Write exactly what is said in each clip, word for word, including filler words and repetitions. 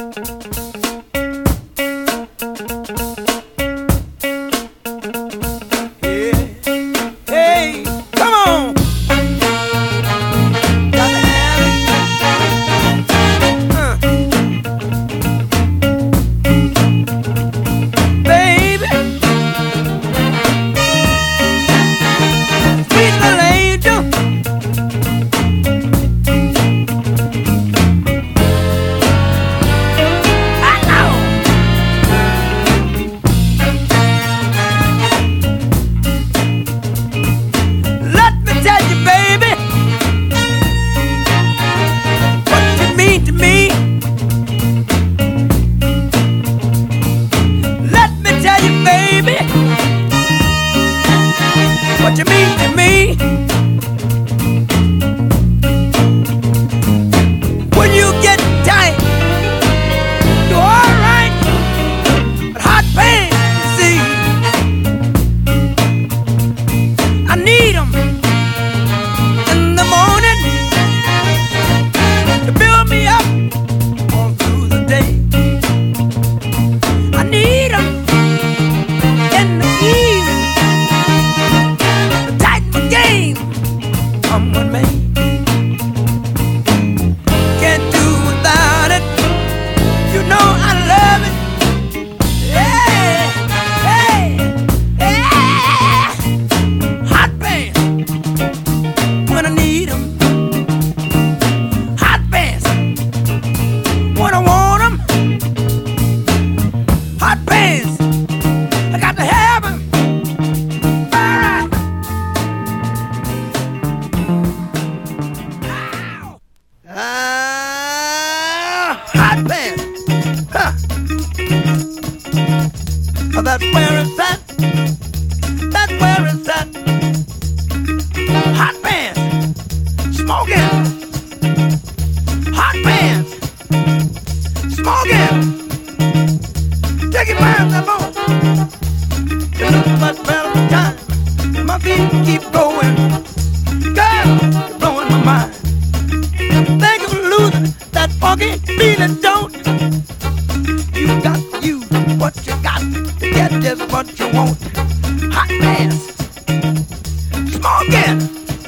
What you mean to me? When you get tight, you're alright, but hot pain, you see, I need 'em in the morning to build me up all through the day. I need 'em in the evening to tighten my game. Come with me. Can't do without it. You know I love it. Yeah, hey, yeah. Hot pants when I need 'em. Hot pants when I want 'em. Hot pants, I got to have 'em. Alright. Ah, hot pants. Huh. That's where it's at. That's where it's at. Hot pants. Smoking. Hot pants. Smoking. Take it back that moment. You look much better time. My feet keep going. Girl, you're blowing my mind. Think of losing that funky feeling, don't you? You got to use what you got to get just what you want. Hot pants. Smoking.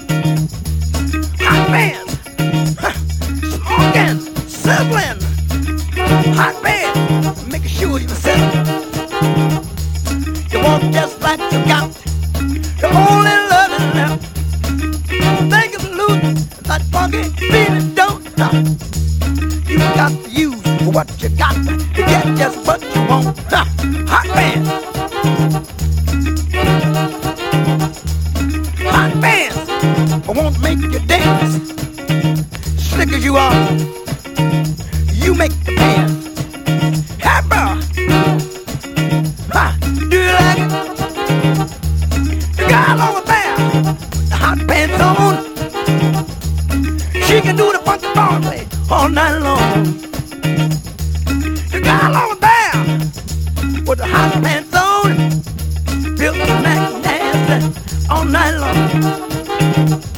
Hot pants. Huh. Smoking. Sizzling. Hot pants. Making sure you're settled. You want just like you got. The only loving left. Think of losing that funky feeling, don't you? You got to use what you got to get just what you want. Huh. Hot pants. Hot pants. I won't make you dance. Slick as you are, you make the pants. Hey, bro. Huh. Do you like it? The girl over there, the hot pants on. She can do the funky Broadway all night long. The girl over there with the hot pants on, built the neck nasty all night long.